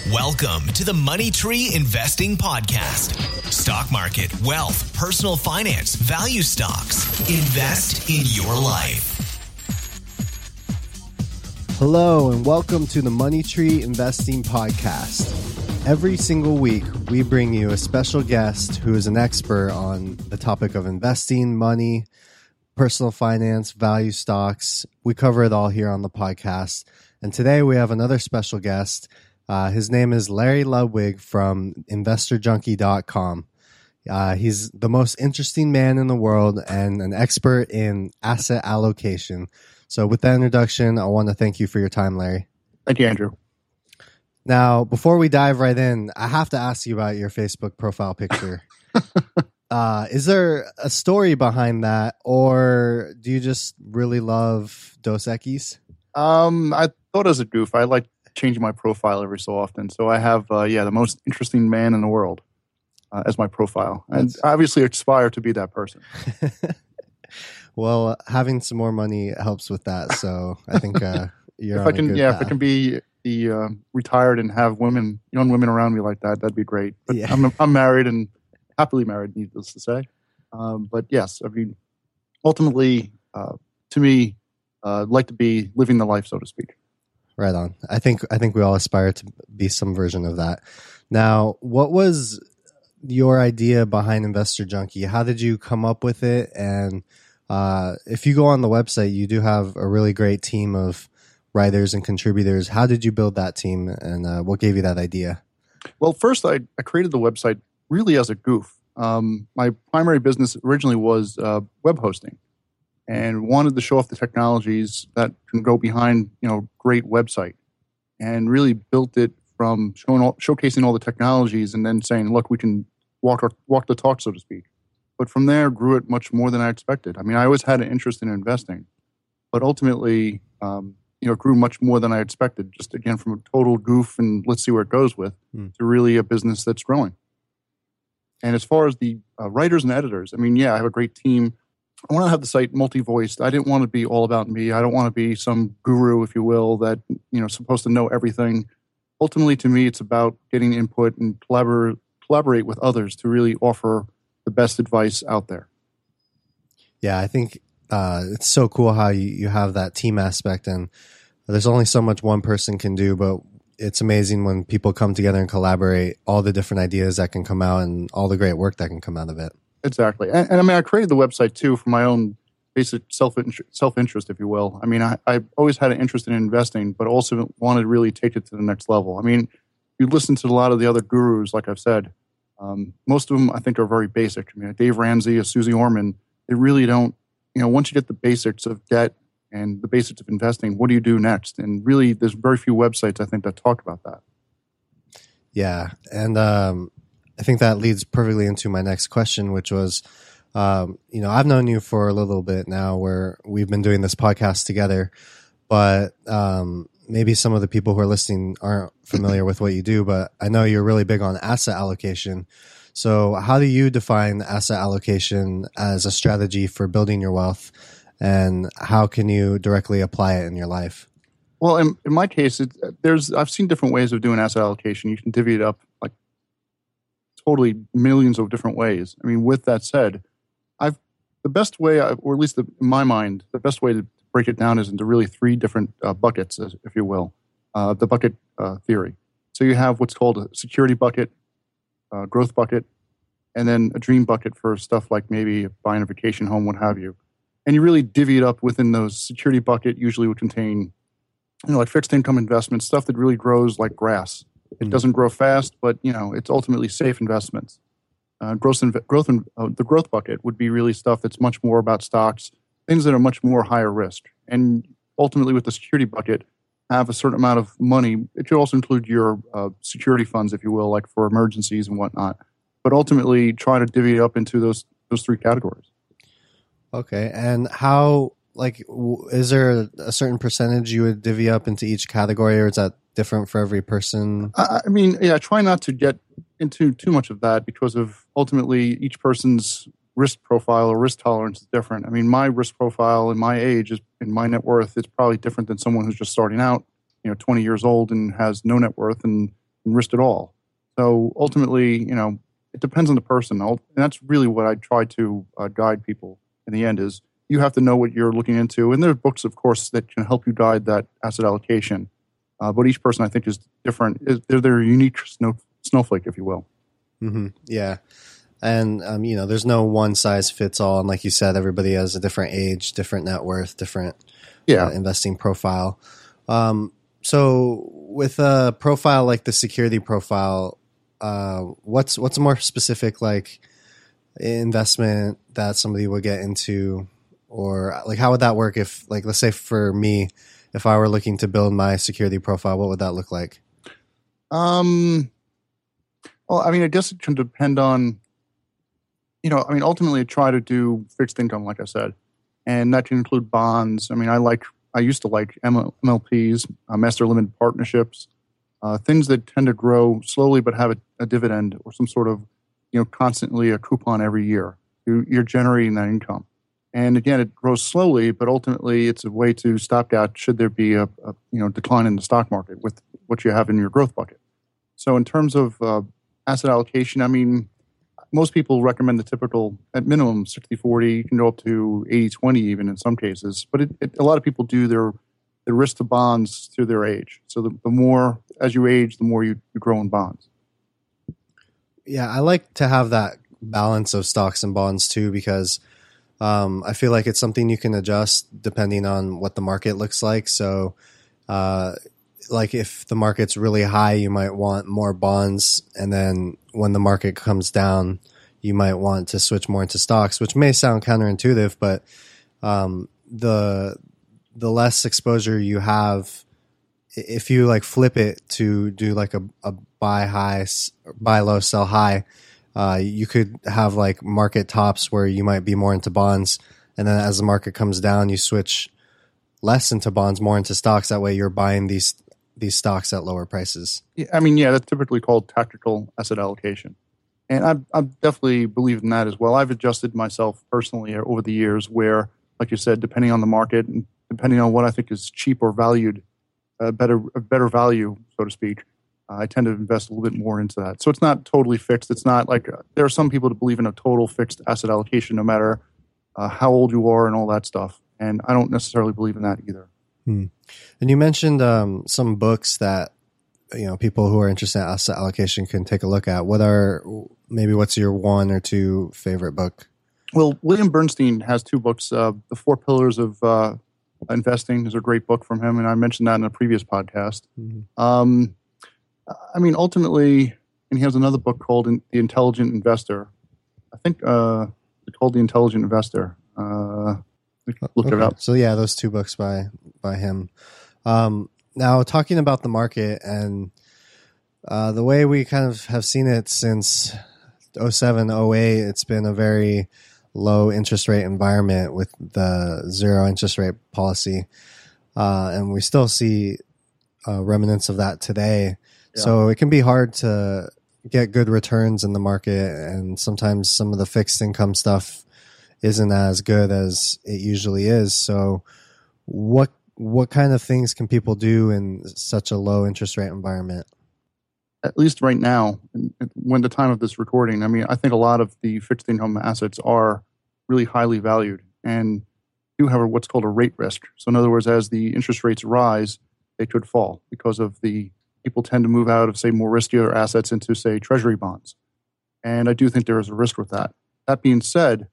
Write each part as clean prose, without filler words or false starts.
Welcome to the Money Tree Investing Podcast. Stock market, wealth, personal finance, value stocks. Invest in your life. Hello and welcome to the Money Tree Investing Podcast. Every single week, we bring you a special guest who is an expert on the topic of investing, money, personal finance, value stocks. We cover it all here on the podcast. And today we have another special guest. His name is Larry Ludwig from InvestorJunkie.com. He's the most interesting man in the world and an expert in asset allocation. So with that introduction, I want to thank you for your time, Larry. Thank you, Andrew. Now, before we dive right in, I have to ask you about your Facebook profile picture. Is there a story behind that, or do you just really love Dos Equis? I thought as a goof, I like changing my profile every so often. So I have, the most interesting man in the world as my profile. And obviously aspire to be that person. Well, having some more money helps with that. So I think you're if I can be the retired and have young women around me like that, that'd be great. But yeah. I'm married and happily married, needless to say. But yes, I mean, ultimately, to me, I'd like to be living the life, so to speak. Right on. I think we all aspire to be some version of that. Now, what was your idea behind Investor Junkie? How did you come up with it? And if you go on the website, you do have a really great team of writers and contributors. How did you build that team, and what gave you that idea? Well, first, I created the website really as a goof. My primary business originally was web hosting, and wanted to show off the technologies that can go behind, great website, and really built it from showcasing all the technologies and then saying, look, we can walk the talk, so to speak. But from there, grew it much more than I expected. I mean, I always had an interest in investing, but ultimately, it grew much more than I expected. Just again, from a total goof and let's see where it goes with to really a business that's growing. And as far as the writers and editors, I mean, I have a great team. I want to have the site multi-voiced. I didn't want to be all about me. I don't want to be some guru, if you will, that, supposed to know everything. Ultimately, to me, it's about getting input and collaborate with others to really offer the best advice out there. Yeah, I think it's so cool how you have that team aspect, and there's only so much one person can do, but it's amazing when people come together and collaborate, all the different ideas that can come out and all the great work that can come out of it. Exactly. And I mean, I created the website too for my own basic self-interest, if you will. I mean, I always had an interest in investing, but also wanted to really take it to the next level. I mean, you listen to a lot of the other gurus, like I've said, most of them I think are very basic. I mean, Dave Ramsey, a Susie Orman, they really don't, once you get the basics of debt and the basics of investing, what do you do next? And really, there's very few websites, I think, that talk about that. Yeah. And I think that leads perfectly into my next question, which was, I've known you for a little bit now where we've been doing this podcast together, but maybe some of the people who are listening aren't familiar with what you do, but I know you're really big on asset allocation. So how do you define asset allocation as a strategy for building your wealth, and how can you directly apply it in your life? Well, in my case, I've seen different ways of doing asset allocation. You can divvy it up like totally millions of different ways. I mean, with that said, the best way, or at least in my mind, the best way to break it down is into really three different buckets, if you will, the bucket theory. So you have what's called a security bucket, growth bucket, and then a dream bucket for stuff like maybe buying a vacation home, what have you. And you really divvy it up within those. Security bucket usually would contain, like fixed income investments, stuff that really grows like grass. It doesn't grow fast, but it's ultimately safe investments. The growth bucket would be really stuff that's much more about stocks, things that are much more higher risk. And ultimately, with the security bucket, have a certain amount of money. It should also include your security funds, if you will, like for emergencies and whatnot. But ultimately, try to divvy it up into those three categories. Okay, and how? Is there a certain percentage you would divvy up into each category, or is that different for every person? I mean, try not to get into too much of that because of ultimately each person's risk profile or risk tolerance is different. I mean, my risk profile and my age and my net worth is probably different than someone who's just starting out, 20 years old and has no net worth and risk it all. So ultimately, it depends on the person. And that's really what I try to guide people in the end is you have to know what you're looking into. And there are books, of course, that can help you guide that asset allocation. But each person, I think, is different. They're their unique snowflake, if you will. Mm-hmm. Yeah. And, there's no one size fits all. And like you said, everybody has a different age, different net worth, different investing profile. So with a profile like the security profile, what's a more specific like investment that somebody would get into, or like how would that work if, like, let's say for me, if I were looking to build my security profile, what would that look like? Well, I guess it can depend on, ultimately try to do fixed income, like I said, and that can include bonds. I used to like MLPs, master limited partnerships, things that tend to grow slowly but have a dividend or some sort of, constantly a coupon every year. You're generating that income. And again, it grows slowly, but ultimately it's a way to stopgap should there be a decline in the stock market with what you have in your growth bucket. So in terms of asset allocation, most people recommend the typical, at minimum, 60-40. You can go up to 80-20 even in some cases. But a lot of people do their risk to bonds through their age. So the more, as you age, the more you grow in bonds. Yeah, I like to have that balance of stocks and bonds too, because I feel like it's something you can adjust depending on what the market looks like. So like if the market's really high, you might want more bonds. And then when the market comes down, you might want to switch more into stocks, which may sound counterintuitive, but the less exposure you have, if you like flip it to do like a buy high, buy low, sell high, you could have like market tops where you might be more into bonds. And then as the market comes down, you switch less into bonds, more into stocks. That way you're buying these stocks at lower prices. Yeah, that's typically called tactical asset allocation. And I definitely believe in that as well. I've adjusted myself personally over the years where, like you said, depending on the market and depending on what I think is cheap or valued, a better value, so to speak, I tend to invest a little bit more into that. So it's not totally fixed. It's not like there are some people that believe in a total fixed asset allocation no matter how old you are and all that stuff. And I don't necessarily believe in that either. And you mentioned some books that people who are interested in asset allocation can take a look at. What's your one or two favorite book? Well, William Bernstein has two books. The Four Pillars of Investing is a great book from him, and I mentioned that in a previous podcast. Mm-hmm. Ultimately, and he has another book called The Intelligent Investor. I think it's called The Intelligent Investor. Look it up. So yeah, those two books by him. Now talking about the market and the way we kind of have seen it since 07, 08, it's been a very low interest rate environment with the zero interest rate policy. And we still see remnants of that today. Yeah. So it can be hard to get good returns in the market. And sometimes some of the fixed income stuff isn't as good as it usually is. So what kind of things can people do in such a low interest rate environment? At least right now, when the time of this recording, I think a lot of the fixed income assets are really highly valued and do have what's called a rate risk. So in other words, as the interest rates rise, they could fall because of people tend to move out of, say, more riskier assets into, say, treasury bonds. And I do think there is a risk with that. That being said,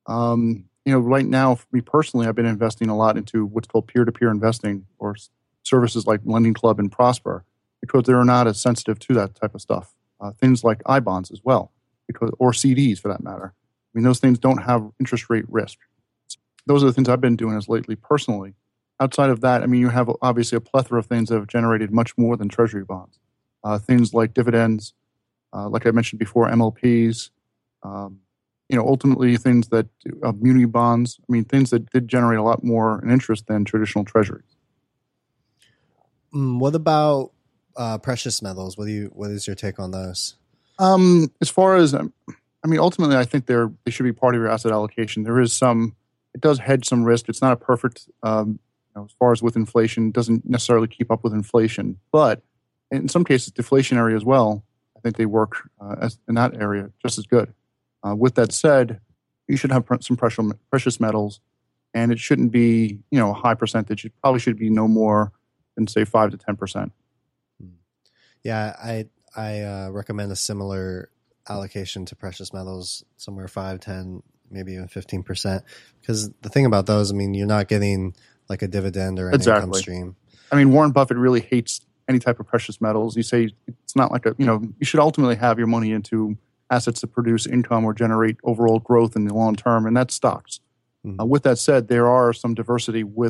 right now, for me personally, I've been investing a lot into what's called peer-to-peer investing or services like Lending Club and Prosper because they're not as sensitive to that type of stuff. Things like I-bonds as well, or CDs for that matter. Those things don't have interest rate risk. Those are the things I've been doing as lately personally. Outside of that, you have obviously a plethora of things that have generated much more than treasury bonds. Things like dividends, like I mentioned before, MLPs, ultimately things that muni bonds, things that did generate a lot more in interest than traditional treasuries. What about precious metals? What is your take on those? As far as, ultimately I think they should be part of your asset allocation. There is it does hedge some risk. It's not a perfect, as far as with inflation, it doesn't necessarily keep up with inflation, but in some cases deflationary as well. I think they work in that area just as good. With that said, you should have some precious metals, and it shouldn't be a high percentage. It probably should be no more than say 5 to 10%. Yeah, I recommend a similar allocation to precious metals, somewhere 5, 10, maybe even 15%. Because the thing about those, I mean, you're not getting like a dividend or an income stream. I mean, Warren Buffett really hates any type of precious metals. You say it's not like you should ultimately have your money into assets that produce income or generate overall growth in the long term, and that's stocks. Mm-hmm. With that said, there are some diversity with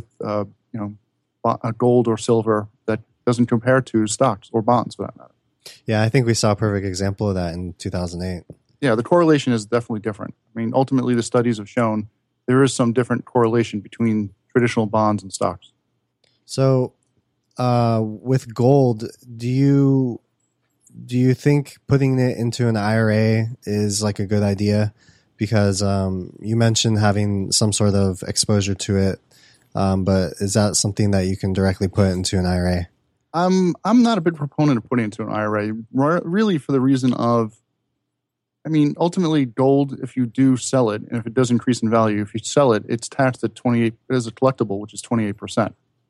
gold or silver that doesn't compare to stocks or bonds for that matter. Yeah, I think we saw a perfect example of that in 2008. Yeah, the correlation is definitely different. I mean, ultimately, the studies have shown there is some different correlation between traditional bonds and stocks. So, with gold, do you think putting it into an IRA is like a good idea? Because you mentioned having some sort of exposure to it, but is that something that you can directly put into an IRA? I'm not a big proponent of putting it into an IRA, really for the reason of, I mean, ultimately gold, if you do sell it, and if it does increase in value, if you sell it, it's taxed at 28%, as a collectible, which is 28%.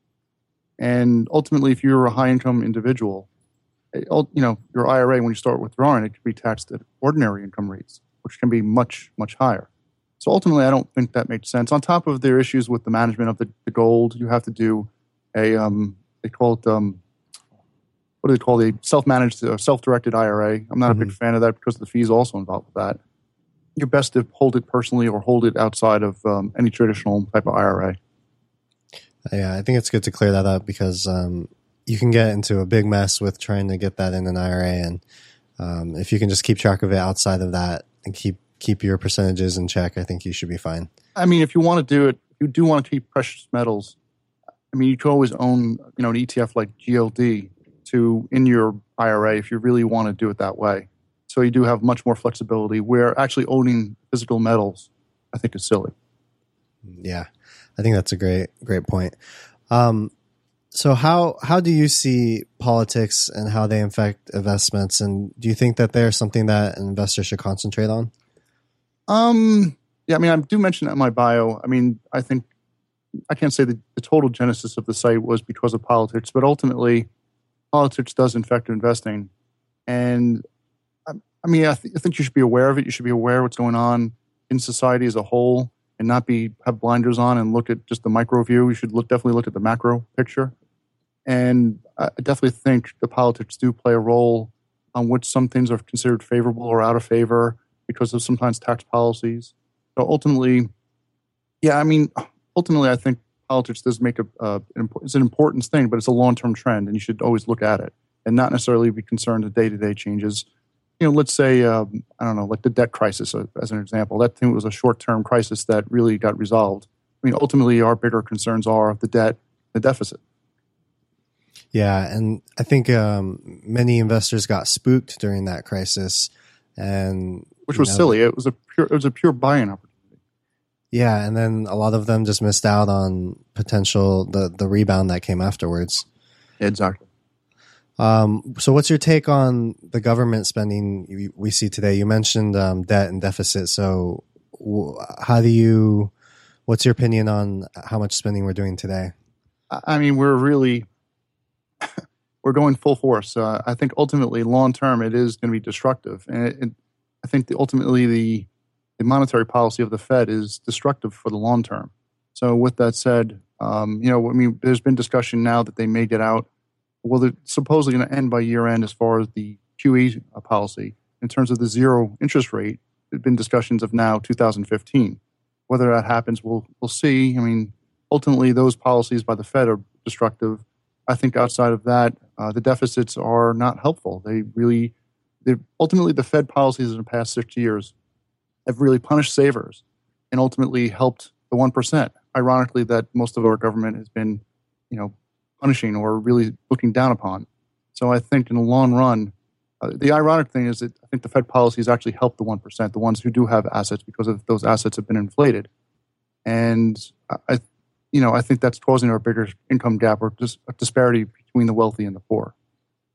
And ultimately, if you're a high-income individual, your IRA, when you start withdrawing, it can be taxed at ordinary income rates, which can be much, much higher. So ultimately, I don't think that makes sense. On top of their issues with the management of the gold, you have to do they call it, what do they call the self-managed, self-directed IRA. I'm not a big fan of that because the fees also involved with that. You're best to hold it personally or hold it outside of any traditional type of IRA. Yeah, I think it's good to clear that up because you can get into a big mess with trying to get that in an IRA, and if you can just keep track of it outside of that and keep your percentages in check, I think you should be fine. I mean, if you want to do it, you do want to keep precious metals. I mean, you could always own an ETF like GLD in your IRA if you really want to do it that way. So you do have much more flexibility. Where actually owning physical metals, I think, is silly. Yeah, I think that's a great point. So how do you see politics and how they affect investments? And do you think that they're something that an investor should concentrate on? Yeah, I mean, I do mention that in my bio. I mean, I think I can't say the total genesis of the site was because of politics, but ultimately politics does affect investing. And I mean, I think you should be aware of it. You should be aware of what's going on in society as a whole and not have blinders on and look at just the micro view. You should definitely look at the macro picture. And I definitely think the politics do play a role on which some things are considered favorable or out of favor because of sometimes tax policies. So ultimately, I think politics does make it's an important thing, but it's a long-term trend, and you should always look at it and not necessarily be concerned with day-to-day changes. Let's say, I don't know, like the debt crisis as an example. That thing was a short-term crisis that really got resolved. I mean, ultimately, our bigger concerns are the debt, the deficit. Yeah, and I think many investors got spooked during that crisis, and which was silly. It was a pure buying opportunity. Yeah, and then a lot of them just missed out on the rebound that came afterwards. Exactly. So what's your take on the government spending we see today? You mentioned debt and deficit. So what's your opinion on how much spending we're doing today? I mean, we're going full force. I think ultimately, long term, it is going to be destructive. And I think ultimately the monetary policy of the Fed is destructive for the long term. So with that said, there's been discussion now that they may get out. Well, they're supposedly going to end by year end as far as the QE policy. In terms of the zero interest rate, there have been discussions of now 2015. Whether that happens, we'll see. I mean, ultimately, those policies by the Fed are destructive. I think outside of that, the deficits are not helpful. Ultimately, the Fed policies in the past 6 years have really punished savers and ultimately helped the 1%. Ironically, that most of our government has been, punishing or really looking down upon. So I think in the long run, the ironic thing is that I think the Fed policies actually help the 1%, the ones who do have assets, because of those assets have been inflated. And I think that's causing our bigger income gap or just a disparity between the wealthy and the poor.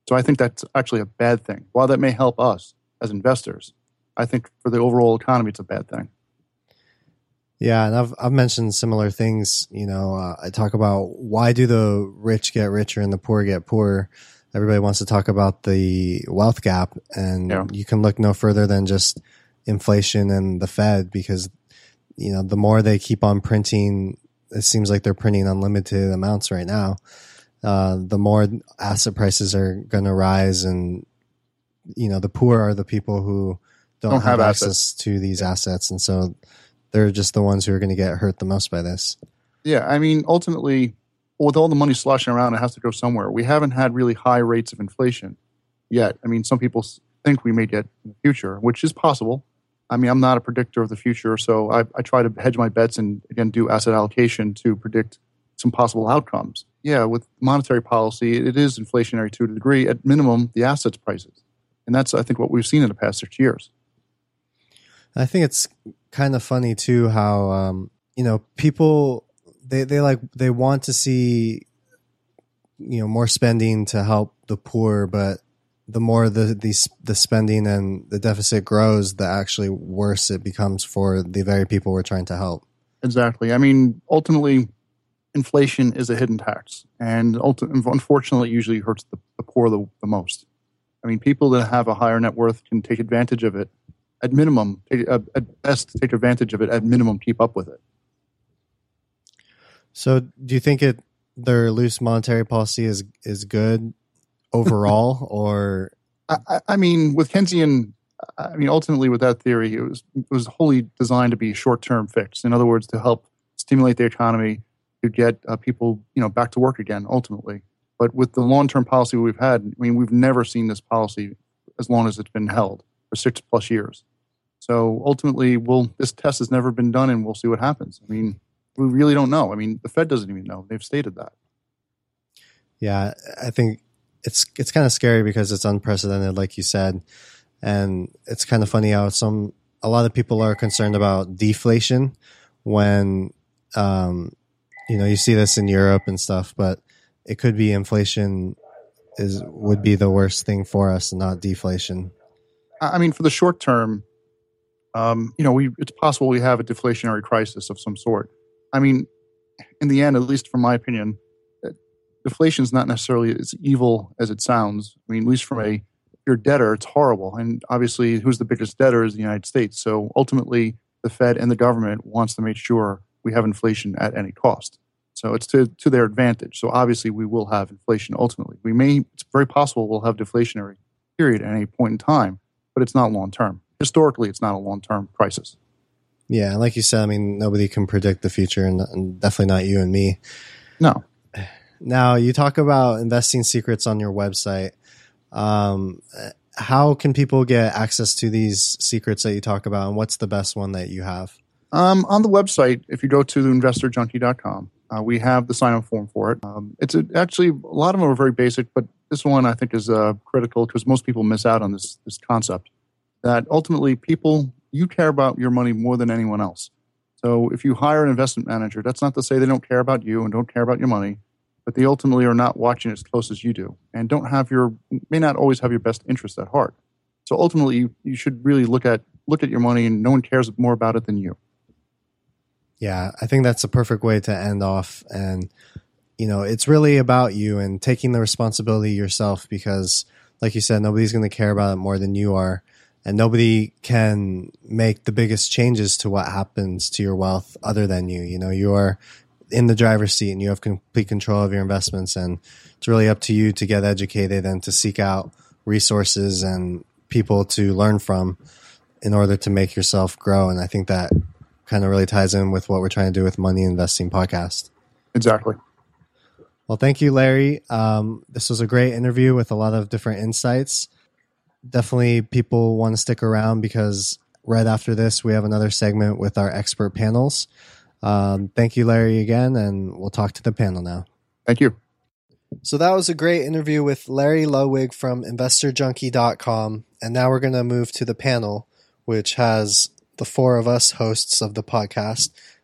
So I think that's actually a bad thing. While that may help us as investors, I think for the overall economy, it's a bad thing. Yeah, and I've mentioned similar things. I talk about why do the rich get richer and the poor get poorer. Everybody wants to talk about the wealth gap, and you can look no further than just inflation and the Fed, because the more they keep on printing, it seems like they're printing unlimited amounts right now. The more asset prices are going to rise, and the poor are the people who don't have access to these assets, and so they're just the ones who are going to get hurt the most by this. Yeah, I mean, ultimately, with all the money sloshing around, it has to go somewhere. We haven't had really high rates of inflation yet. I mean, some people think we may get in the future, which is possible. I mean, I'm not a predictor of the future, so I try to hedge my bets and, again, do asset allocation to predict some possible outcomes. Yeah, with monetary policy, it is inflationary to a degree. At minimum, the assets prices. And that's, I think, what we've seen in the past 6 years. I think it's kind of funny too how people they want to see more spending to help the poor, but the more the spending and the deficit grows, the actually worse it becomes for the very people we're trying to help. Exactly. I mean, ultimately, inflation is a hidden tax, and unfortunately, it usually hurts the poor the most. I mean, people that have a higher net worth can take advantage of it. At minimum, at best, take advantage of it. At minimum, keep up with it. So, do you think their loose monetary policy is good overall, or? I mean, with Keynesian, ultimately with that theory, it was wholly designed to be a short-term fix. In other words, to help stimulate the economy, to get people back to work again. Ultimately, but with the long-term policy we've had, we've never seen this policy as long as it's been held for 6+ years. So ultimately, this test has never been done, and we'll see what happens. I mean, we really don't know. I mean, the Fed doesn't even know. They've stated that. Yeah, I think it's kind of scary because it's unprecedented, like you said, and it's kind of funny how a lot of people are concerned about deflation when you see this in Europe and stuff, but it could be inflation would be the worst thing for us, not deflation. I mean, for the short term, it's possible we have a deflationary crisis of some sort. I mean, in the end, at least from my opinion, deflation is not necessarily as evil as it sounds. I mean, at least from if you're a debtor, it's horrible. And obviously, who's the biggest debtor is the United States. So ultimately, the Fed and the government wants to make sure we have inflation at any cost. So it's to their advantage. So obviously, we will have inflation ultimately. It's very possible we'll have deflationary period at any point in time, but it's not long term. Historically, it's not a long-term crisis. Yeah, like you said, I mean, nobody can predict the future, and definitely not you and me. No. Now, you talk about investing secrets on your website. How can people get access to these secrets that you talk about, and what's the best one that you have? On the website, if you go to investorjunkie.com, we have the sign-up form for it. Actually, a lot of them are very basic, but this one I think is critical because most people miss out on this concept. That ultimately you care about your money more than anyone else. So if you hire an investment manager, that's not to say they don't care about you and don't care about your money, but they ultimately are not watching as close as you do and may not always have your best interest at heart. So ultimately, you should really look at your money, and no one cares more about it than you. Yeah, I think that's a perfect way to end off. And, it's really about you and taking the responsibility yourself because, like you said, nobody's going to care about it more than you are. And nobody can make the biggest changes to what happens to your wealth other than you. You are in the driver's seat and you have complete control of your investments. And it's really up to you to get educated and to seek out resources and people to learn from in order to make yourself grow. And I think that kind of really ties in with what we're trying to do with Money Investing Podcast. Exactly. Well, thank you, Larry. This was a great interview with a lot of different insights. Definitely people want to stick around because right after this, we have another segment with our expert panels. Thank you, Larry, again, and we'll talk to the panel now. Thank you. So that was a great interview with Larry Lowig from InvestorJunkie.com. And now we're going to move to the panel, which has the four of us hosts of the podcast.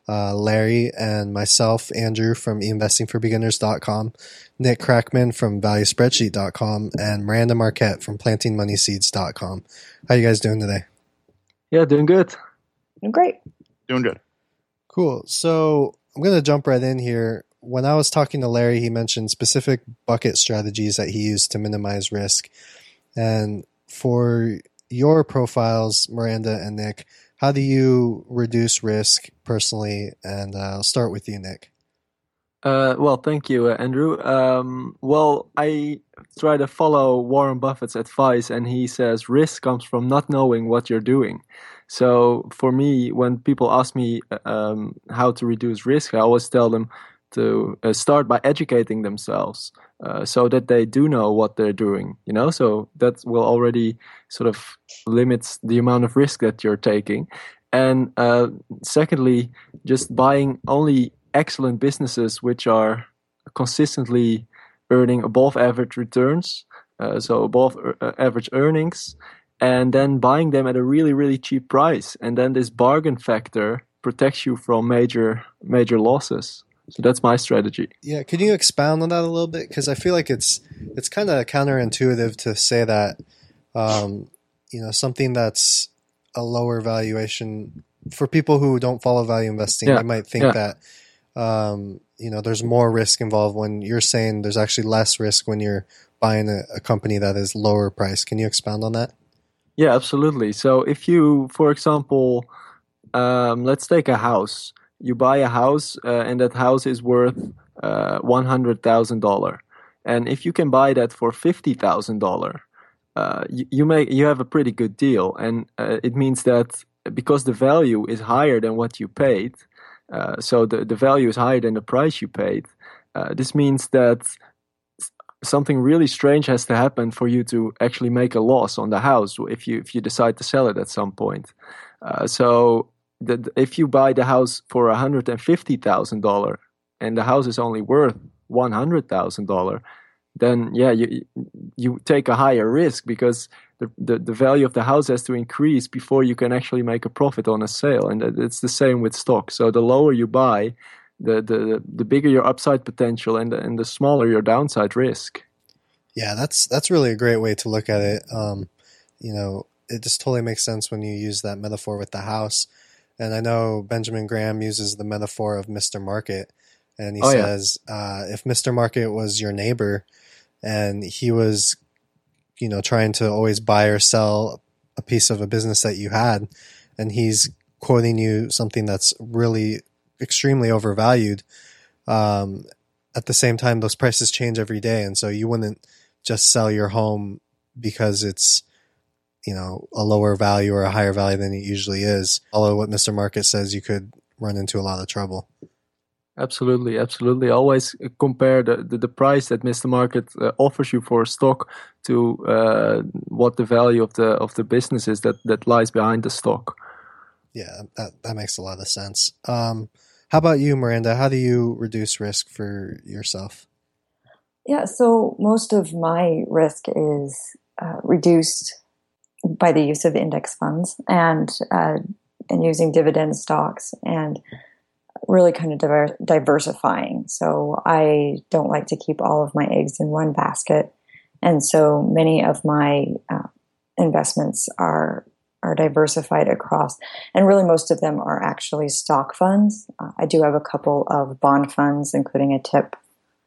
Larry and myself, Andrew from investingforbeginners.com, Nick Crackman from valuespreadsheet.com, and Miranda Marquette from plantingmoneyseeds.com. How you guys doing today? Yeah, doing good. Doing great. Doing good. Cool. So I'm going to jump right in here. When I was talking to Larry, he mentioned specific bucket strategies that he used to minimize risk. And for your profiles, Miranda and Nick, how do you reduce risk personally? And I'll start with you, Nick. Well, thank you, Andrew. Well, I try to follow Warren Buffett's advice, and he says risk comes from not knowing what you're doing. So for me, when people ask me how to reduce risk, I always tell them to start by educating themselves so that they do know what they're doing, so that will already sort of limits the amount of risk that you're taking. And secondly, just buying only excellent businesses which are consistently earning above average returns, so above average earnings, and then buying them at a really, really cheap price. And then this bargain factor protects you from major losses. So that's my strategy. Yeah, can you expound on that a little bit? Because I feel like it's kind of counterintuitive to say that, something that's a lower valuation for people who don't follow value investing. They might think that, there's more risk involved when you're saying there's actually less risk when you're buying a company that is lower price. Can you expound on that? Yeah, absolutely. So if you, for example, let's take a house. You buy a house and that house is worth $100,000. And if you can buy that for $50,000, you have a pretty good deal. And it means that because the value is higher than what you paid, so the value is higher than the price you paid, this means that something really strange has to happen for you to actually make a loss on the house if you decide to sell it at some point. If you buy the house for $150,000 and the house is only worth $100,000, then you take a higher risk because the value of the house has to increase before you can actually make a profit on a sale, and it's the same with stock. So the lower you buy, the bigger your upside potential and the smaller your downside risk. Yeah, that's really a great way to look at it. It just totally makes sense when you use that metaphor with the house. And I know Benjamin Graham uses the metaphor of Mr. Market, and he says, if Mr. Market was your neighbor and he was, trying to always buy or sell a piece of a business that you had, and he's quoting you something that's really extremely overvalued, at the same time, those prices change every day. And so you wouldn't just sell your home because it's, a lower value or a higher value than it usually is. Although what Mr. Market says, you could run into a lot of trouble. Absolutely. Always compare the price that Mr. Market offers you for a stock to what the value of the business is that lies behind the stock. Yeah, that makes a lot of sense. How about you, Miranda? How do you reduce risk for yourself? Yeah, so most of my risk is reduced by the use of index funds and using dividend stocks and really kind of diversifying. So I don't like to keep all of my eggs in one basket. And so many of my investments are diversified across, and really most of them are actually stock funds. I do have a couple of bond funds, including a TIP,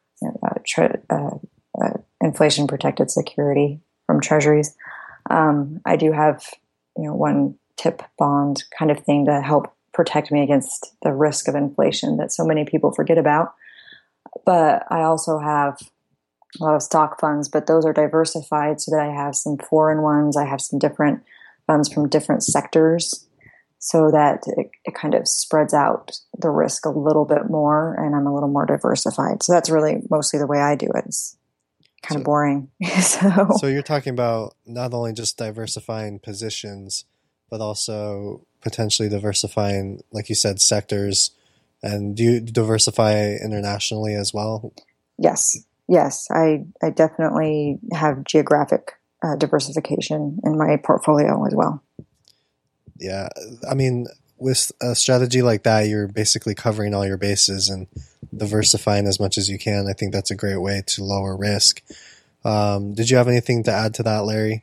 inflation protected security from treasuries. I do have, one TIP bond kind of thing to help protect me against the risk of inflation that so many people forget about. But I also have a lot of stock funds, but those are diversified so that I have some foreign ones. I have some different funds from different sectors so that it kind of spreads out the risk a little bit more, and I'm a little more diversified. So that's really mostly the way I do it. It's kind of boring. So you're talking about not only just diversifying positions, but also potentially diversifying, like you said, sectors. And do you diversify internationally as well? Yes. I definitely have geographic diversification in my portfolio as well. Yeah. I mean, with a strategy like that, you're basically covering all your bases and diversifying as much as you can. I think that's a great way to lower risk. Did you have anything to add to that, Larry?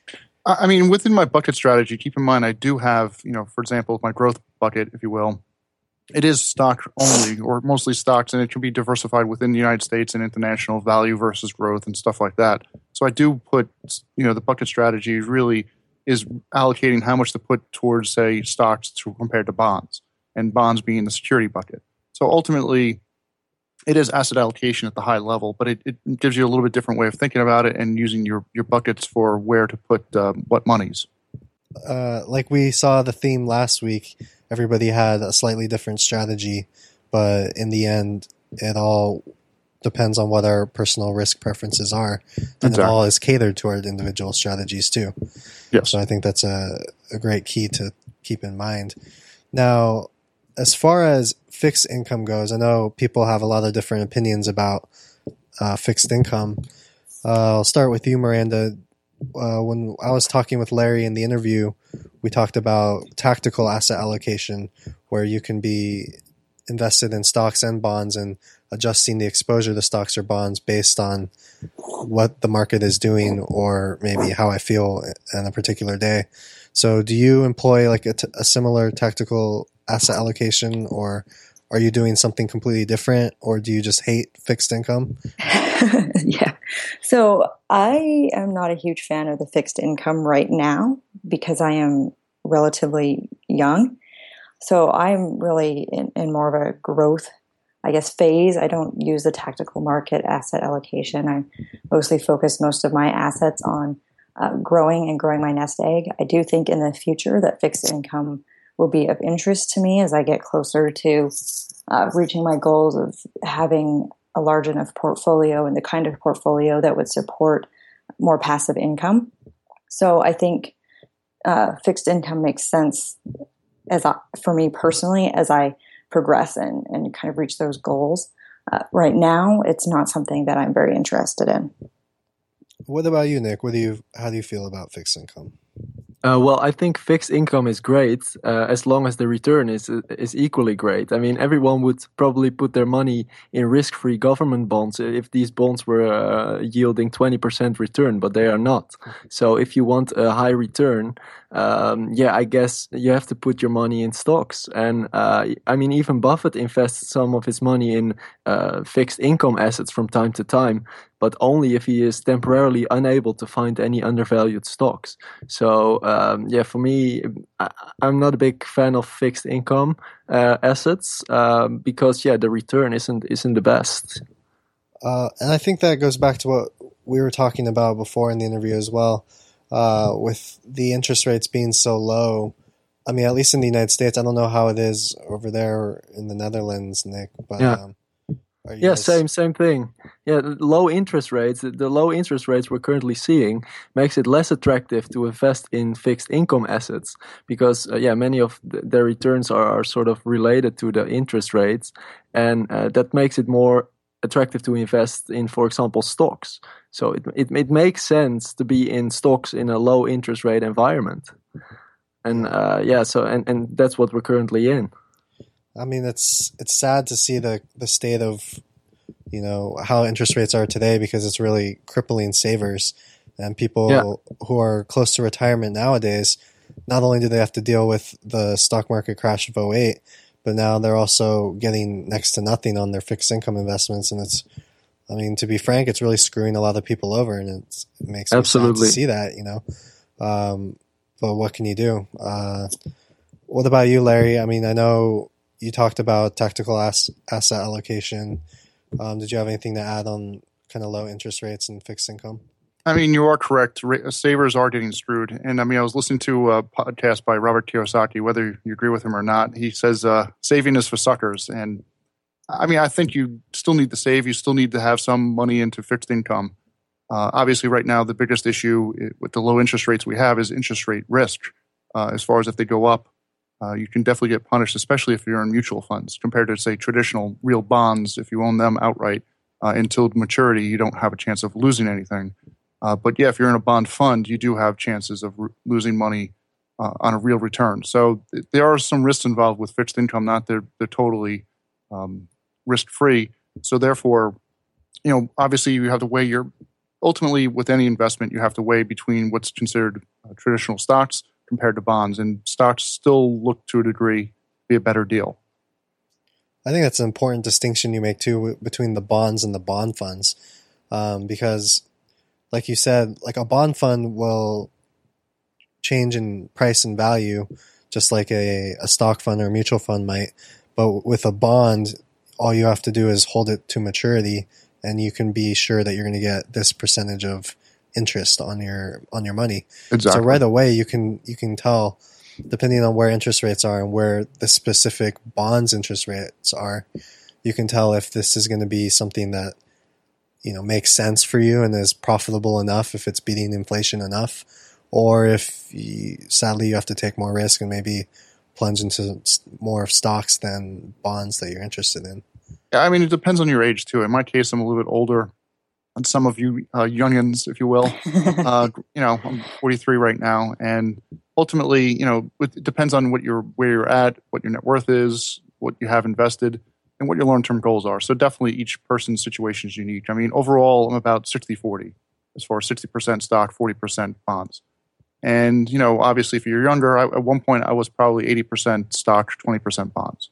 I mean, within my bucket strategy, keep in mind I do have, for example, my growth bucket, if you will. It is stock only, or mostly stocks, and it can be diversified within the United States and international, value versus growth and stuff like that. So I do put, the bucket strategy really is allocating how much to put towards, say, stocks compared to bonds, and bonds being the security bucket. So ultimately, it is asset allocation at the high level, but it gives you a little bit different way of thinking about it and using your buckets for where to put what monies. Like we saw the theme last week, everybody had a slightly different strategy, but in the end, it all depends on what our personal risk preferences are, and It all is catered toward individual strategies too. Yes. So I think that's a great key to keep in mind. Now, as far as fixed income goes, I know people have a lot of different opinions about fixed income. I'll start with you, Miranda. When I was talking with Larry in the interview, we talked about tactical asset allocation, where you can be invested in stocks and bonds and adjusting the exposure to stocks or bonds based on what the market is doing or maybe how I feel on a particular day. So do you employ like a similar tactical asset allocation, or are you doing something completely different, or do you just hate fixed income? Yeah. So I am not a huge fan of the fixed income right now because I am relatively young. So I'm really in more of a growth, I guess, phase. I don't use the tactical market asset allocation. I mostly focus most of my assets on growing my nest egg. I do think in the future that fixed income will be of interest to me as I get closer to reaching my goals of having a large enough portfolio and the kind of portfolio that would support more passive income. So I think fixed income makes sense for me personally as I progress and kind of reach those goals. Right now, it's not something that I'm very interested in. What about you, Nick? How do you feel about fixed income? Well, I think fixed income is great as long as the return is equally great. I mean, everyone would probably put their money in risk-free government bonds if these bonds were yielding 20% return, but they are not. So if you want a high return, I guess you have to put your money in stocks. And I mean, even Buffett invests some of his money in fixed income assets from time to time, but only if he is temporarily unable to find any undervalued stocks. So, for me, I'm not a big fan of fixed income assets because, the return isn't the best. And I think that goes back to what we were talking about before in the interview as well, with the interest rates being so low. I mean, at least in the United States, I don't know how it is over there in the Netherlands, Nick, but same thing. Yeah, the low interest rates we're currently seeing makes it less attractive to invest in fixed income assets because many of their returns are sort of related to the interest rates, and that makes it more attractive to invest in, for example, stocks. So it makes sense to be in stocks in a low interest rate environment, and and that's what we're currently in. I mean, it's sad to see the state of, how interest rates are today, because it's really crippling savers and people who are close to retirement nowadays. Not only do they have to deal with the stock market crash of 2008, but now they're also getting next to nothing on their fixed income investments. And to be frank, it's really screwing a lot of people over, and it makes me sad to see that, but what can you do? What about you, Larry? I mean, I know you talked about tactical asset allocation. Did you have anything to add on kind of low interest rates and fixed income? I mean, you are correct. Savers are getting screwed. And I mean, I was listening to a podcast by Robert Kiyosaki, whether you agree with him or not. He says saving is for suckers. And I mean, I think you still need to save. You still need to have some money into fixed income. Obviously, right now, the biggest issue with the low interest rates we have is interest rate risk. As far as if they go up, you can definitely get punished, especially if you're in mutual funds, compared to, say, traditional real bonds. If you own them outright until maturity, you don't have a chance of losing anything. But if you're in a bond fund, you do have chances of losing money on a real return. So there are some risks involved with fixed income. Not they're totally risk free. So therefore, obviously you have to weigh ultimately with any investment you have to weigh between what's considered traditional stocks compared to bonds, and stocks still look to a degree be a better deal. I think that's an important distinction you make too between the bonds and the bond funds, because, like you said, like a bond fund will change in price and value, just like a stock fund or a mutual fund might. But with a bond, all you have to do is hold it to maturity, and you can be sure that you're going to get this percentage of interest on your money. Exactly. So right away you can tell, depending on where interest rates are and where the specific bonds interest rates are, you can tell if this is going to be something that makes sense for you and is profitable enough, if it's beating inflation enough, or if sadly you have to take more risk and maybe plunge into more of stocks than bonds that you're interested in. Yeah, I mean, it depends on your age too. In my case, I'm a little bit older than some of you youngins, if you will. I'm 43 right now, and ultimately, it depends on where you're at, what your net worth is, what you have invested, and what your long-term goals are. So definitely each person's situation is unique. I mean, overall, I'm about 60-40 as far as 60% stock, 40% bonds. And, obviously, if you're younger, at one point I was probably 80% stock, 20% bonds.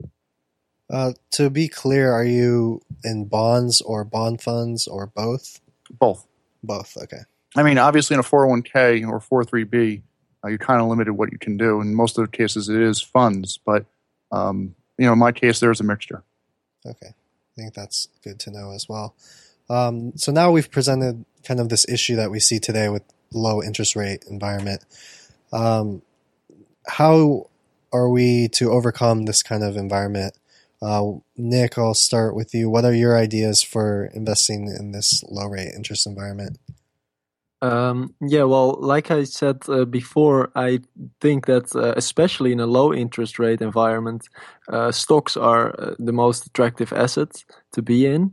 To be clear, are you in bonds or bond funds or both? Both. Both, okay. I mean, obviously in a 401k or 403b, you're kind of limited what you can do. In most of the cases, it is funds. But, in my case, there's a mixture. Okay. I think that's good to know as well. So now we've presented kind of this issue that we see today with low interest rate environment. How are we to overcome this kind of environment? Nick, I'll start with you. What are your ideas for investing in this low rate interest environment? Well, like I said before, I think that especially in a low interest rate environment, stocks are the most attractive assets to be in.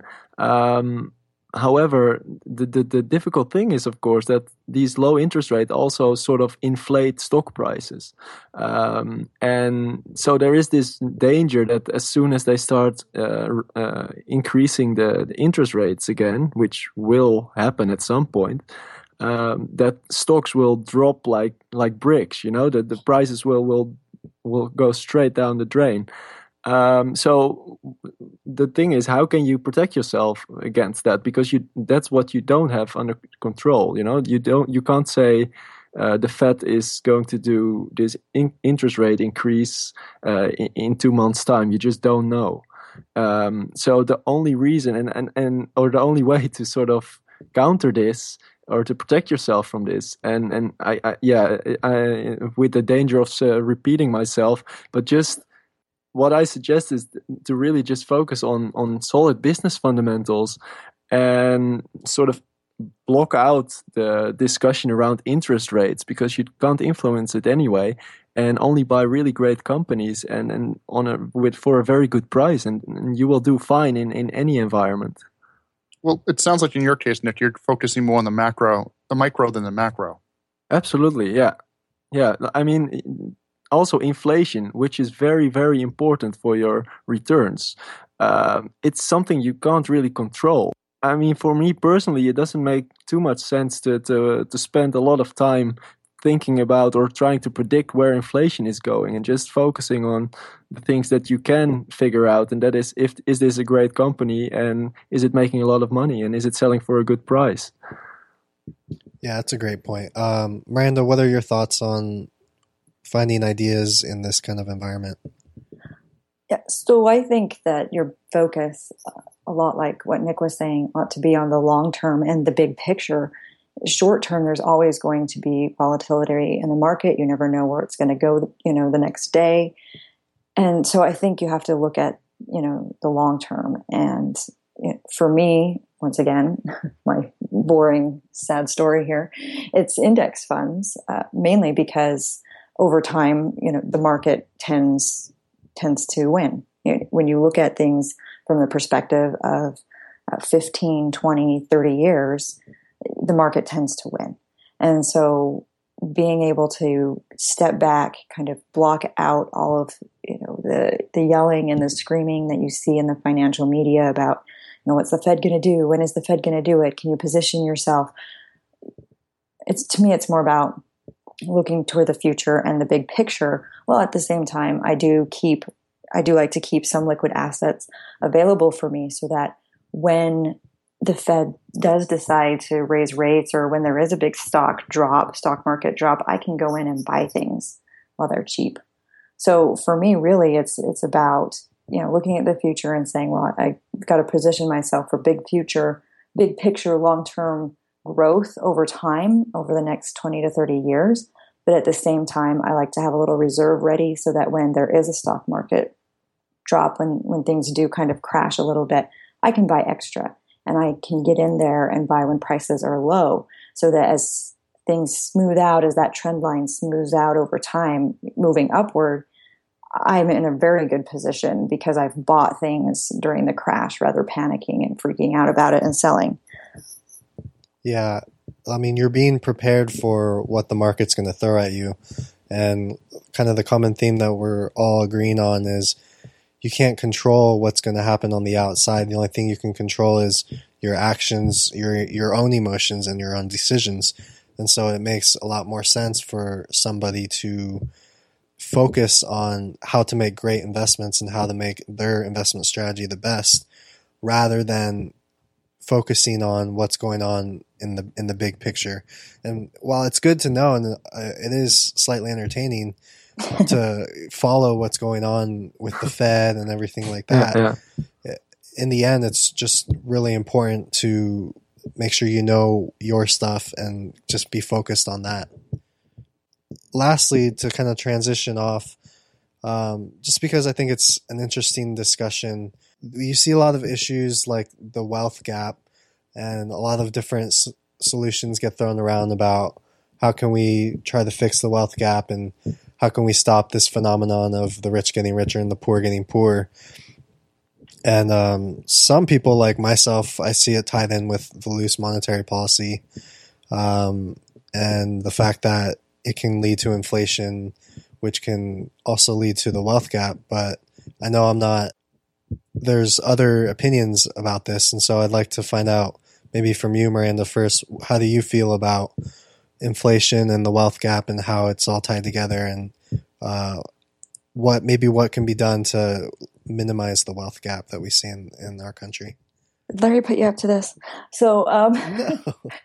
However, the difficult thing is, of course, that these low interest rates also sort of inflate stock prices. And so there is this danger that as soon as they start increasing the interest rates again, which will happen at some point, that stocks will drop like bricks, that the prices will go straight down the drain. So the thing is, how can you protect yourself against that? Because that's what you don't have under control. You can't say the Fed is going to do this interest rate increase in 2 months' time. You just don't know. So the only reason or the only way to sort of counter this or to protect yourself from this, and I with the danger of repeating myself, but just what I suggest is to really just focus on solid business fundamentals and sort of block out the discussion around interest rates, because you can't influence it anyway, and only buy really great companies and for a very good price, and you will do fine in any environment. Well, it sounds like in your case, Nick, you're focusing more on the micro than the macro. Absolutely, yeah. I mean, also inflation, which is very, very important for your returns. It's something you can't really control. I mean, for me personally, it doesn't make too much sense to spend a lot of time thinking about or trying to predict where inflation is going, and just focusing on the things that you can figure out, and that is is this a great company, and is it making a lot of money, and is it selling for a good price? Yeah, that's a great point. Miranda, what are your thoughts on finding ideas in this kind of environment? Yeah, so I think that your focus, a lot like what Nick was saying, ought to be on the long term and the big picture. Short term, there's always going to be volatility in the market. You never know where it's going to go, the next day. And so I think you have to look at, the long term. And for me, once again, my boring, sad story here, it's index funds, mainly because over time, the market tends to win. When you look at things from the perspective of 15, 20, 30 years, the market tends to win. And so being able to step back, kind of block out all of the yelling and the screaming that you see in the financial media about, what's the Fed going to do? When is the Fed going to do it? Can you position yourself? To me, it's more about looking toward the future and the big picture. Well, at the same time, I do like to keep some liquid assets available for me so that when the Fed does decide to raise rates, or when there is a big stock market drop, I can go in and buy things while they're cheap. So for me, really, it's about, looking at the future and saying, well, I've got to position myself for big picture, long-term growth over time, over the next 20 to 30 years. But at the same time, I like to have a little reserve ready so that when there is a stock market drop, when things do kind of crash a little bit, I can buy extra. And I can get in there and buy when prices are low, so that as things smooth out, as that trend line smooths out over time, moving upward, I'm in a very good position because I've bought things during the crash rather panicking and freaking out about it and selling. Yeah. I mean, you're being prepared for what the market's going to throw at you. And kind of the common theme that we're all agreeing on is you can't control what's going to happen on the outside. The only thing you can control is your actions, your own emotions, and your own decisions. And so it makes a lot more sense for somebody to focus on how to make great investments and how to make their investment strategy the best, rather than focusing on what's going on in the big picture. And while it's good to know, and it is slightly entertaining to follow what's going on with the Fed and everything like that, in the end, it's just really important to make sure you know your stuff and just be focused on that. Lastly, to kind of transition off, just because I think it's an interesting discussion, you see a lot of issues like the wealth gap, and a lot of different solutions get thrown around about how can we try to fix the wealth gap and how can we stop this phenomenon of the rich getting richer and the poor getting poorer. And some people like myself, I see it tied in with the loose monetary policy, and the fact that it can lead to inflation, which can also lead to the wealth gap. But I know there's other opinions about this. And so I'd like to find out, maybe from you, Miranda, first, how do you feel about inflation and the wealth gap and how it's all tied together, and what can be done to minimize the wealth gap that we see in our country? Larry put you up to this. So, no.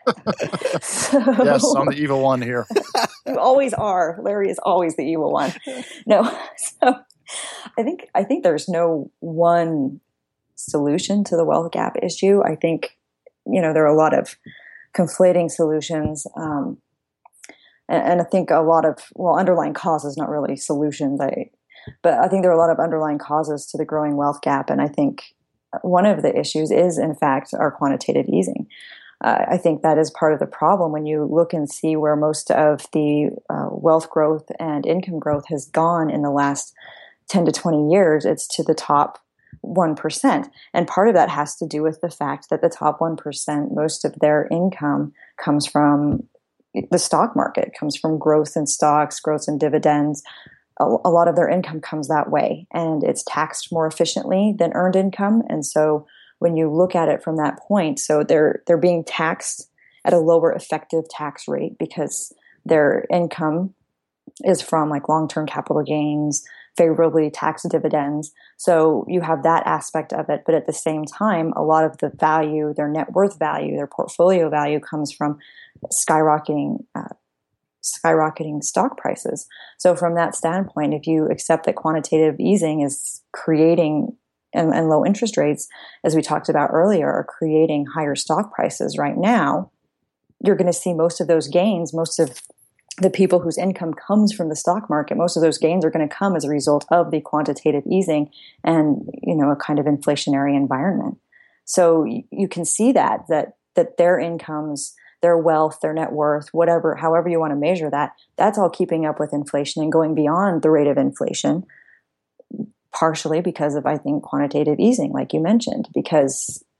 Yes, I'm the evil one here. You always are. Larry is always the evil one. No. So I think there's no one solution to the wealth gap issue. I think, there are a lot of conflating solutions. And I think a lot of, underlying causes, not really solutions. But I think there are a lot of underlying causes to the growing wealth gap. And I think one of the issues is, in fact, our quantitative easing. I think that is part of the problem when you look and see where most of the wealth growth and income growth has gone in the last 10 to 20 years. It's to the top 1%. And part of that has to do with the fact that the top 1%, most of their income comes from the stock market, comes from growth in stocks, growth in dividends. A lot of their income comes that way, and it's taxed more efficiently than earned income. And so when you look at it from that point, so they're being taxed at a lower effective tax rate because their income is from like long-term capital gains, favorably taxed dividends. So you have that aspect of it. But at the same time, a lot of the value, their net worth value, their portfolio value comes from skyrocketing stock prices. So from that standpoint, if you accept that quantitative easing is creating, and low interest rates, as we talked about earlier, are creating higher stock prices right now, you're going to see most of those gains, most of the people whose income comes from the stock market, most of those gains are going to come as a result of the quantitative easing and, a kind of inflationary environment. So you can see that their incomes, their wealth, their net worth, whatever, however you want to measure that, that's all keeping up with inflation and going beyond the rate of inflation, partially because of, I think, quantitative easing, like you mentioned, because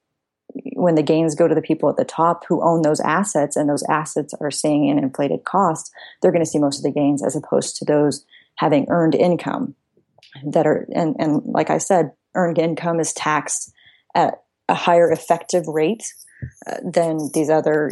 when the gains go to the people at the top who own those assets, and those assets are staying in inflated costs, they're going to see most of the gains, as opposed to those having earned income that are, and like I said, earned income is taxed at a higher effective rate than these other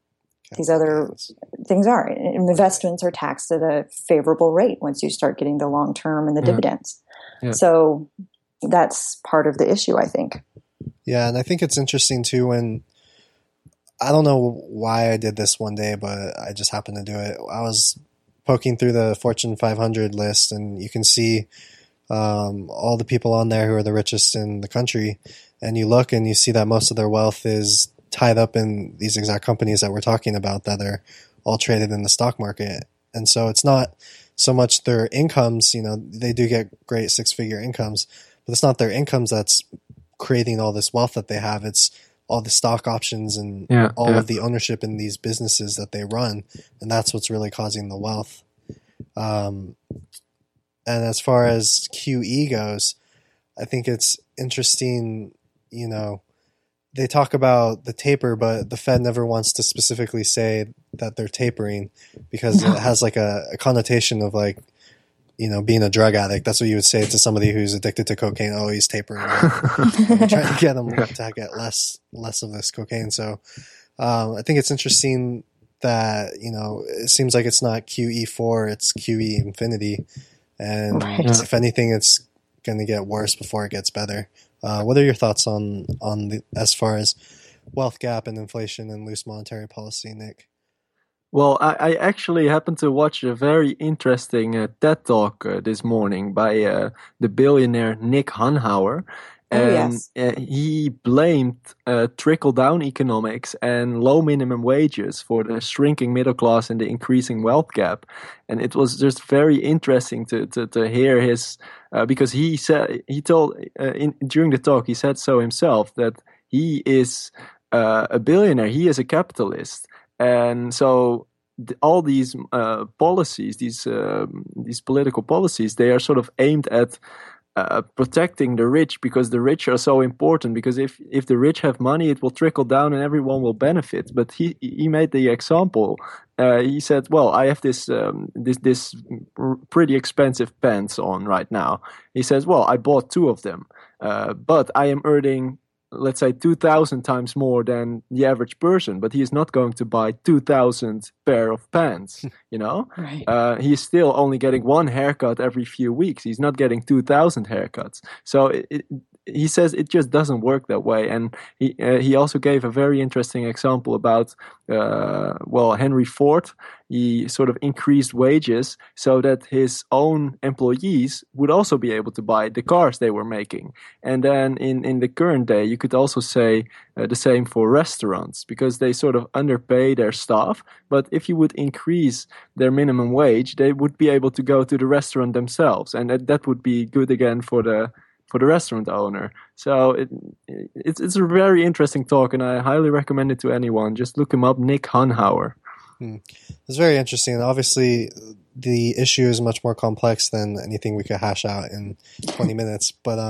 things are. Investments are taxed at a favorable rate once you start getting the long term and the dividends. Yeah. So that's part of the issue, I think. Yeah, and I think it's interesting too when, I don't know why I did this one day, but I just happened to do it. I was poking through the Fortune 500 list, and you can see all the people on there who are the richest in the country, and you look and you see that most of their wealth is tied up in these exact companies that we're talking about that are all traded in the stock market. And so it's not so much their incomes, they do get great 6-figure incomes, but it's not their incomes that's creating all this wealth that they have. It's all the stock options and all of the ownership in these businesses that they run. And that's what's really causing the wealth. And as far as QE goes, I think it's interesting, they talk about the taper, but the Fed never wants to specifically say that they're tapering because it has like a connotation of like, being a drug addict. That's what you would say to somebody who's addicted to cocaine. Oh, he's tapering. Trying to get them to get less of this cocaine. So I think it's interesting that, it seems like it's not QE4, it's QE infinity. And if anything, it's going to get worse before it gets better. What are your thoughts on as far as wealth gap and inflation and loose monetary policy, Nick? Well, I actually happened to watch a very interesting TED Talk this morning by the billionaire Nick Hanauer. And he blamed trickle-down economics and low minimum wages for the shrinking middle class and the increasing wealth gap. And it was just very interesting to hear his, because during the talk, he said so himself, that he is a billionaire, he is a capitalist. And so all these policies, these political policies, they are sort of aimed at protecting the rich, because the rich are so important, because if the rich have money, it will trickle down and everyone will benefit. But he made the example. He said, well, I have this pretty expensive pants on right now. He says, well, I bought 2 of them, but I am earning, let's say, 2,000 times more than the average person, but he is not going to buy 2,000 pair of pants, Right. He's still only getting 1 haircut every few weeks. He's not getting 2,000 haircuts. So he says it just doesn't work that way. And he also gave a very interesting example about, Henry Ford. He sort of increased wages so that his own employees would also be able to buy the cars they were making. And then in the current day, you could also say the same for restaurants, because they sort of underpay their staff. But if you would increase their minimum wage, they would be able to go to the restaurant themselves. And that would be good again for the restaurant owner. So it's a very interesting talk, and I highly recommend it to anyone. Just look him up, Nick Hanauer. It's very interesting. Obviously, the issue is much more complex than anything we could hash out in 20 minutes. But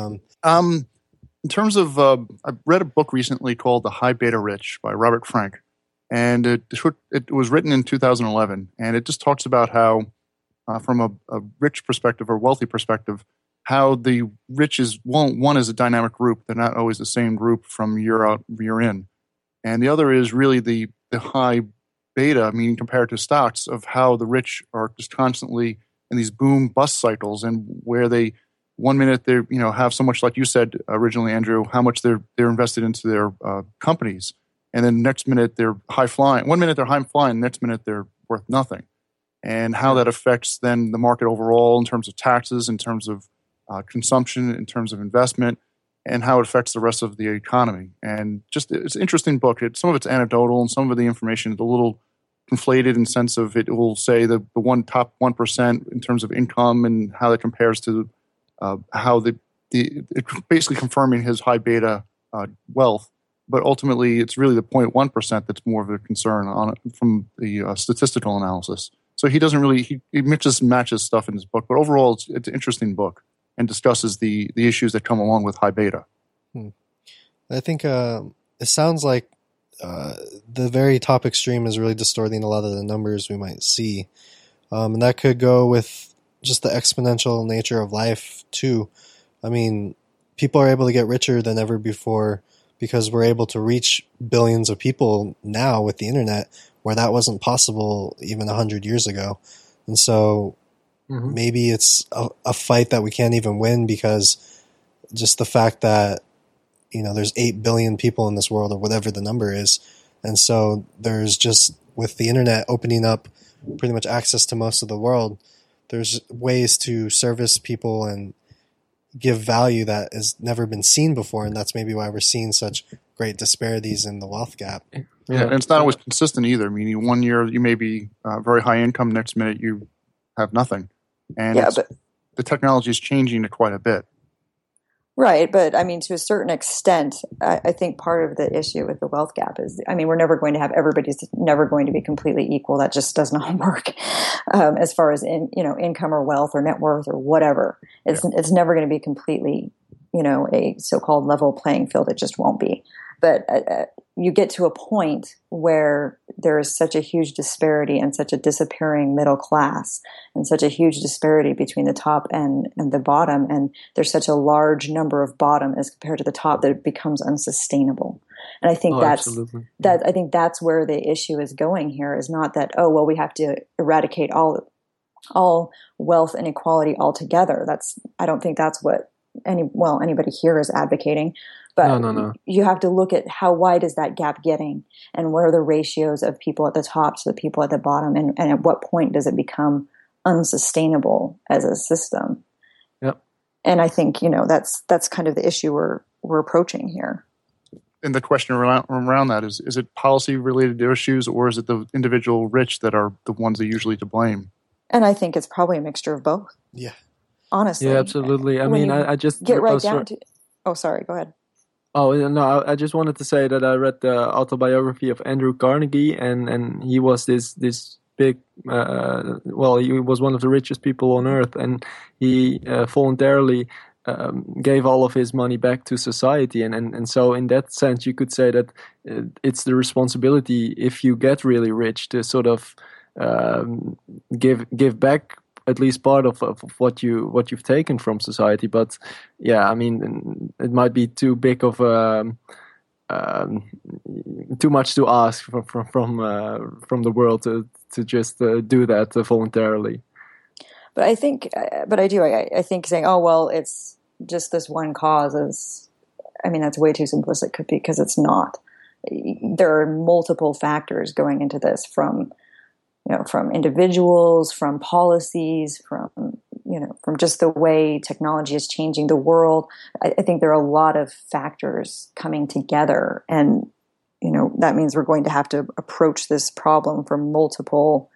in terms of, I read a book recently called The High Beta Rich by Robert Frank, and it was written in 2011, and it just talks about how, from a rich perspective or wealthy perspective, how the rich is one is a dynamic group. They're not always the same group from year out, year in, and the other is really the high beta, meaning compared to stocks, of how the rich are just constantly in these boom bust cycles, and where they 1 minute they have so much, like you said originally, Andrew, how much they're invested into their companies, and then next minute they're high flying. 1 minute they're high flying, next minute they're worth nothing, and how that affects then the market overall in terms of taxes, in terms of consumption, in terms of investment, and how it affects the rest of the economy. And just, it's an interesting book. Some of it's anecdotal, and some of the information is a little conflated in sense of it will say the top 1% in terms of income and how that compares to how it's basically confirming his high beta wealth. But ultimately, it's really the 0.1% that's more of a concern on it from the statistical analysis. So he doesn't really, he mixes and matches stuff in his book. But overall, it's an interesting book and discusses the issues that come along with high beta. I think it sounds like the very top extreme is really distorting a lot of the numbers we might see. And that could go with just the exponential nature of life too. I mean, people are able to get richer than ever before because we're able to reach billions of people now with the internet, where that wasn't possible even 100 years ago. And so maybe it's a fight that we can't even win, because just the fact that, you know, there's 8 billion people in this world, or whatever the number is. And so there's just, with the internet opening up pretty much access to most of the world, there's ways to service people and give value that has never been seen before. And that's maybe why we're seeing such great disparities in the wealth gap. Yeah, and it's not always consistent either. I mean, one year you may be very high income, next minute you have nothing. And but the technology is changing it quite a bit. Right, but I mean, to a certain extent, I think part of the issue with the wealth gap is, I mean, we're never going to have, everybody's never going to be completely equal. That just does not work as far as income or wealth or net worth or whatever. It's never going to be completely, a so-called level playing field. It just won't be. But you get to a point where there is such a huge disparity and such a disappearing middle class and such a huge disparity between the top and the bottom. And there's such a large number of bottom as compared to the top that it becomes unsustainable. And I think I think that's where the issue is going here, is not that, we have to eradicate all wealth inequality altogether. I don't think that's what anybody here is advocating. But no. You have to look at how wide is that gap getting, and what are the ratios of people at the top to the people at the bottom, and at what point does it become unsustainable as a system? Yep. And I think that's kind of the issue we're approaching here. And the question around that is it policy related issues, or is it the individual rich that are the ones that are usually to blame? And I think it's probably a mixture of both. Yeah. Honestly. Yeah, absolutely. I just get right down to. Oh, sorry. Go ahead. Oh, no, I just wanted to say that I read the autobiography of Andrew Carnegie, and he was this big, he was one of the richest people on earth, and he voluntarily gave all of his money back to society. And so in that sense, you could say that it's the responsibility, if you get really rich, to sort of give back at least part of what you've taken from society. But yeah, I mean, it might be too big of too much to ask from the world to just do that voluntarily. But I think, I think saying, it's just this one cause that's way too simplistic, because it's not. There are multiple factors going into this, from individuals, from policies, from just the way technology is changing the world. I think there are a lot of factors coming together, and that means we're going to have to approach this problem from multiple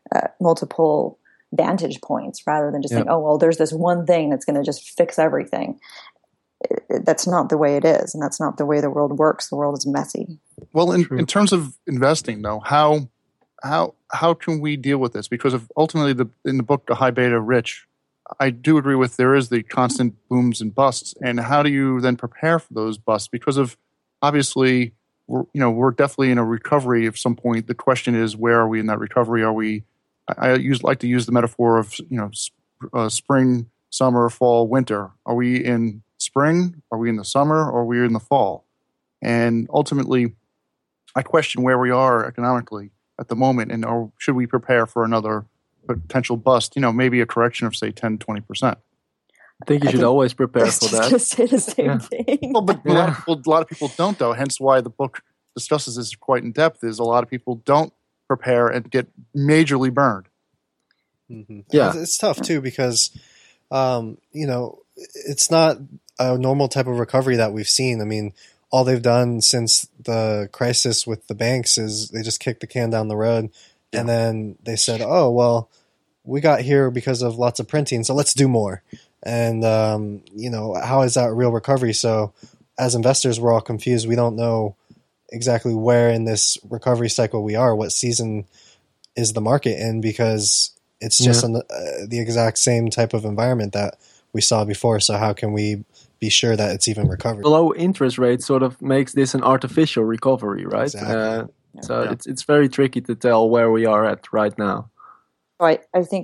vantage points, rather than just saying, there's this one thing that's going to just fix everything. That's not the way it is, and that's not the way the world works. The world is messy. Well, in terms of investing, though, how can we deal with this? Because ultimately, in the book, The High Beta Rich, I do agree with there is the constant booms and busts. And how do you then prepare for those busts? Because obviously, we're definitely in a recovery at some point. The question is, where are we in that recovery? I like to use the metaphor of spring, summer, fall, winter. Are we in spring? Are we in the summer? Or are we in the fall? And ultimately, I question where we are economically at the moment, and should we prepare for another potential bust? Maybe a correction of, say, 10, 20%. I think you should always prepare for that. I was just going to say the same thing. Well, but a lot of people don't, though. Hence why the book discusses this quite in depth. Is a lot of people don't prepare and get majorly burned. Mm-hmm. Yeah, it's tough too, because it's not a normal type of recovery that we've seen. I mean, all they've done since the crisis with the banks is they just kicked the can down the road, and then they said, we got here because of lots of printing, so let's do more. And, how is that real recovery? So as investors, we're all confused. We don't know exactly where in this recovery cycle we are, what season is the market in, because it's just the exact same type of environment that we saw before. So how can we be sure that it's even recovered. Low interest rate sort of makes this an artificial recovery, right? Exactly. So it's very tricky to tell where we are at right now. I think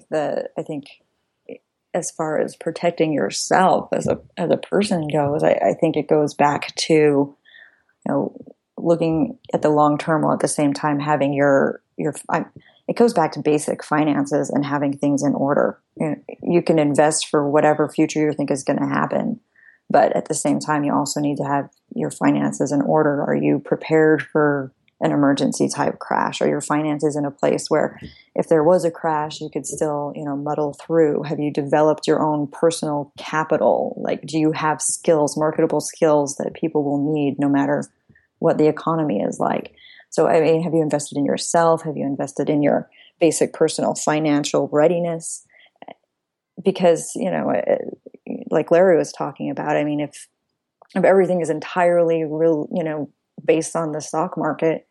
as far as protecting yourself as a person goes, I think it goes back to, looking at the long term while at the same time having it goes back to basic finances and having things in order. You can invest for whatever future you think is going to happen, but at the same time, you also need to have your finances in order. Are you prepared for an emergency type crash? Are your finances in a place where if there was a crash, you could still, muddle through? Have you developed your own personal capital? Like, do you have skills, marketable skills that people will need no matter what the economy is like? So, have you invested in yourself? Have you invested in your basic personal financial readiness? Because, like Larry was talking about, if everything is entirely real, based on the stock market,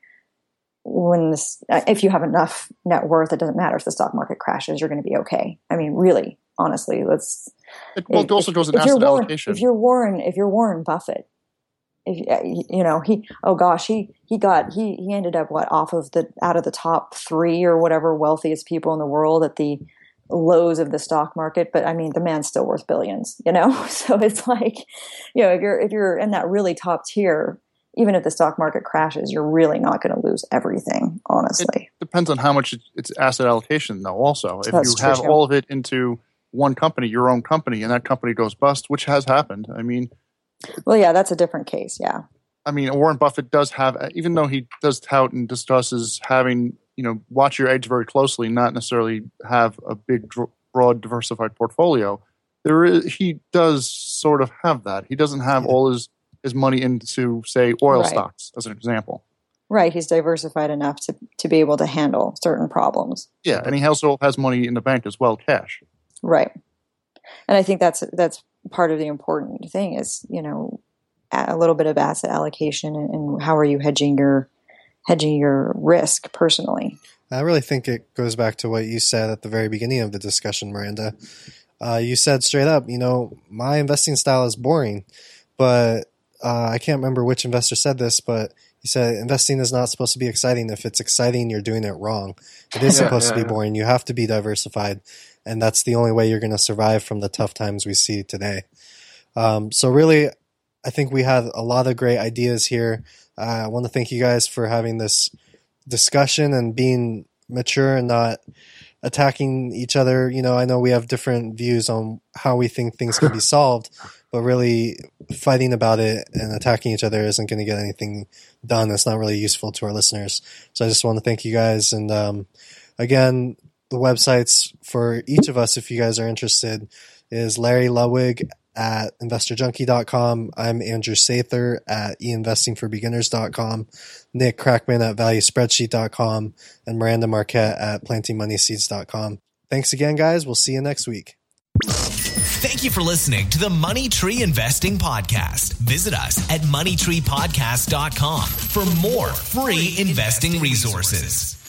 if you have enough net worth, it doesn't matter if the stock market crashes, you're going to be okay. Really, honestly, it also goes in asset allocation. If you're Warren Buffett, he ended up out of the top 3 or whatever wealthiest people in the world at the lows of the stock market, but the man's still worth billions, so it's like, if you're in that really top tier, even if the stock market crashes, you're really not going to lose everything, honestly. It depends on how much it's asset allocation, though, also. If you have all of it into one company, your own company, and that company goes bust, which has happened. Well, yeah, that's a different case, yeah. Warren Buffett does have, even though he does tout and discusses having, watch your eggs very closely, not necessarily have a big, broad, diversified portfolio, he does sort of have that. He doesn't have all his money into, say, oil stocks, as an example. Right. He's diversified enough to be able to handle certain problems. Yeah, and he also has money in the bank as well, cash. Right. And I think that's part of the important thing is, a little bit of asset allocation and how are you hedging your risk personally. I really think it goes back to what you said at the very beginning of the discussion, Miranda. You said straight up, my investing style is boring, but I can't remember which investor said this, but he said investing is not supposed to be exciting. If it's exciting, you're doing it wrong. It is supposed to be boring. You have to be diversified, and that's the only way you're going to survive from the tough times we see today. So really, I think we had a lot of great ideas here. I want to thank you guys for having this discussion and being mature and not attacking each other. I know we have different views on how we think things can be solved, but really fighting about it and attacking each other isn't going to get anything done. It's not really useful to our listeners. So I just want to thank you guys. And again, the websites for each of us, if you guys are interested, is Larry Ludwig at investorjunkie.com. I'm Andrew Sather at einvestingforbeginners.com, Nick Crackman at valuespreadsheet.com, and Miranda Marquette at plantingmoneyseeds.com. Thanks again, guys. We'll see you next week. Thank you for listening to the Money Tree Investing Podcast. Visit us at moneytreepodcast.com for more free investing resources.